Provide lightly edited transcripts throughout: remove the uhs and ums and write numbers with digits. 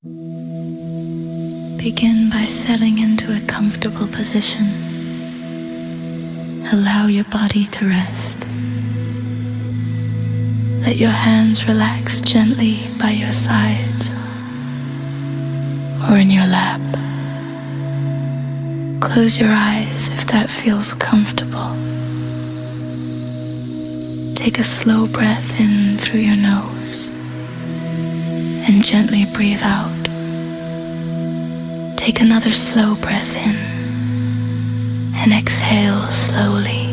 Begin by settling into a comfortable position. Allow your body to rest. Let your hands relax gently by your sides or in your lap. Close your eyes if that feels comfortable. Take a slow breath in through your nose and gently breathe out. Take another slow breath in and exhale slowly.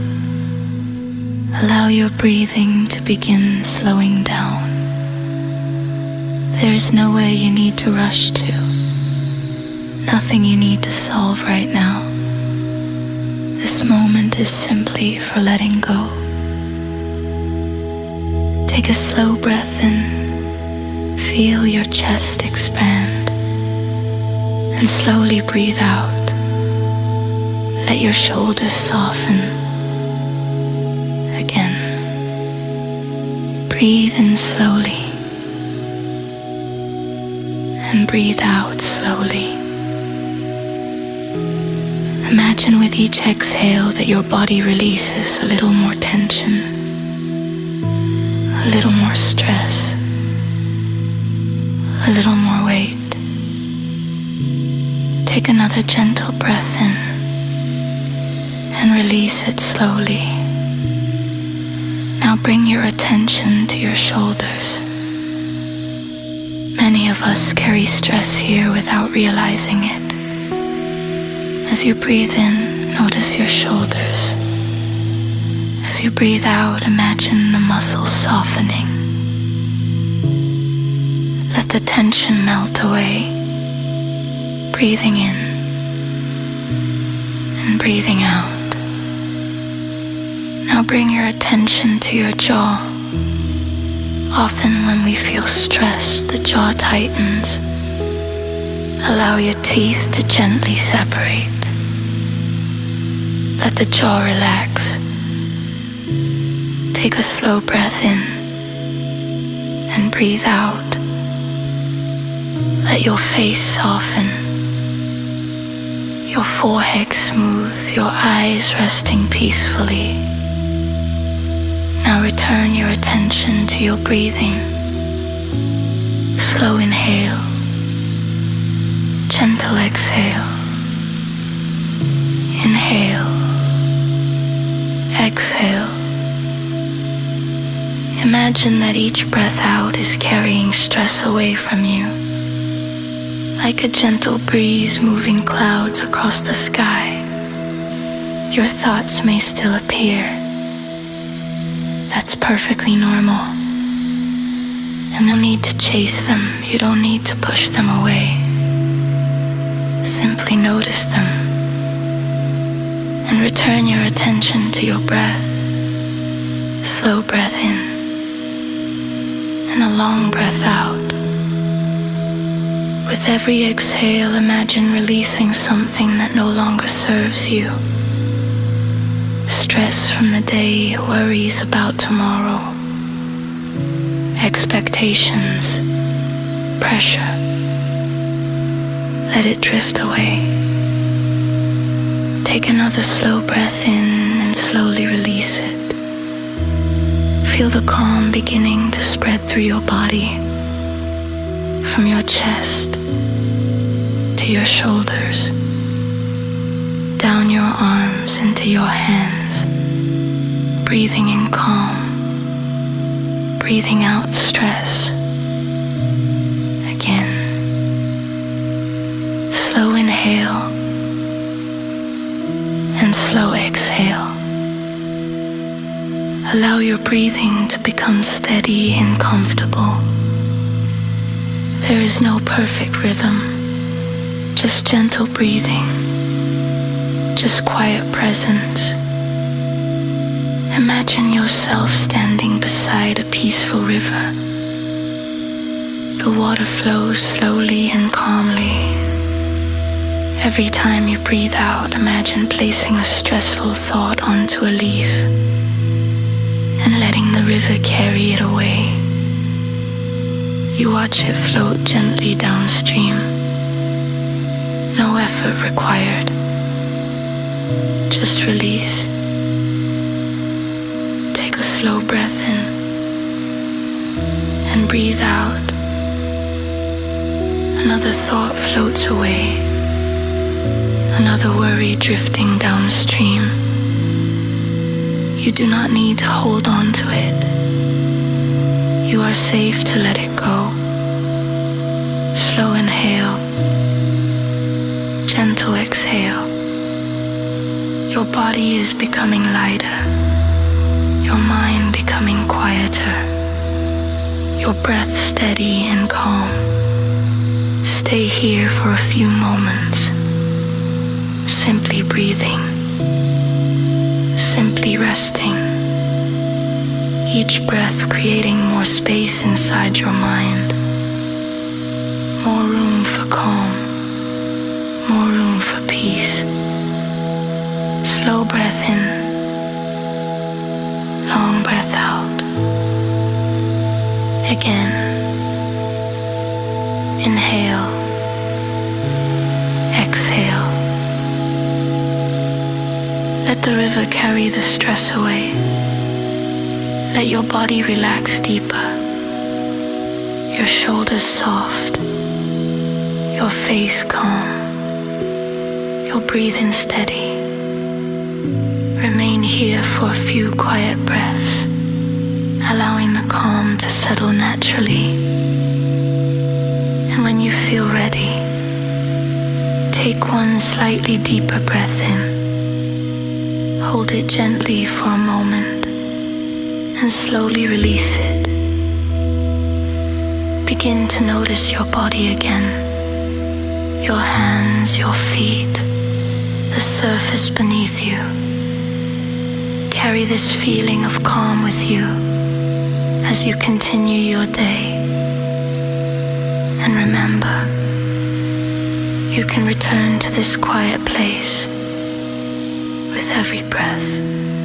Allow your breathing to begin slowing down. There is nowhere you need to rush to. Nothing you need to solve right now. This moment is simply for letting go. Take a slow breath in. Feel your chest expand. And slowly breathe out. Let your shoulders soften. Again. Breathe in slowly. And breathe out slowly. Imagine with each exhale that your body releases a little more tension, a little more stress, a little more weight. Take another gentle breath in and release it slowly. Now bring your attention to your shoulders. Many of us carry stress here without realizing it. As you breathe in, notice your shoulders. As you breathe out, imagine the muscles softening. Let the tension melt away. Breathing in and breathing out. Now bring your attention to your jaw. Often when we feel stressed, the jaw tightens. Allow your teeth to gently separate. Let the jaw relax. Take a slow breath in and breathe out. Let your face soften. Your forehead smooth, your eyes resting peacefully. Now return your attention to your breathing. Slow inhale, gentle exhale. Inhale, exhale. Imagine that each breath out is carrying stress away from you. Like a gentle breeze moving clouds across the sky. Your thoughts may still appear. That's perfectly normal. And no need to chase them. You don't need to push them away. Simply notice them. And return your attention to your breath. Slow breath in. And a long breath out. With every exhale, imagine releasing something that no longer serves you. Stress from the day, worries about tomorrow, expectations, pressure. Let it drift away. Take another slow breath in and slowly release it. Feel the calm beginning to spread through your body. From your chest to your shoulders, down your arms into your hands, breathing in calm, breathing out stress. Again, slow inhale and slow exhale. Allow your breathing to become steady and comfortable. There is no perfect rhythm, just gentle breathing, just quiet presence. Imagine yourself standing beside a peaceful river. The water flows slowly and calmly. Every time you breathe out, imagine placing a stressful thought onto a leaf and letting the river carry it away. You watch it float gently downstream. No effort required. Just release. Take a slow breath in and breathe out. Another thought floats away. Another worry drifting downstream. You do not need to hold on to it. You are safe to let it go. Slow inhale. Gentle exhale. Your body is becoming lighter. Your mind becoming quieter. Your breath steady and calm. Stay here for a few moments. Simply breathing. Simply resting. Each breath creating more space inside your mind. More room for calm. More room for peace. Slow breath in. Long breath out. Again. Inhale. Exhale. Let the river carry the stress away. Let your body relax deeper. Your shoulders soft. Your face calm. Your breathing steady. Remain here for a few quiet breaths, allowing the calm to settle naturally. And when you feel ready, take one slightly deeper breath in. Hold it gently for a moment and slowly release it. Begin to notice your body again. Your hands, your feet, the surface beneath you. Carry this feeling of calm with you as you continue your day. And remember, you can return to this quiet place with every breath.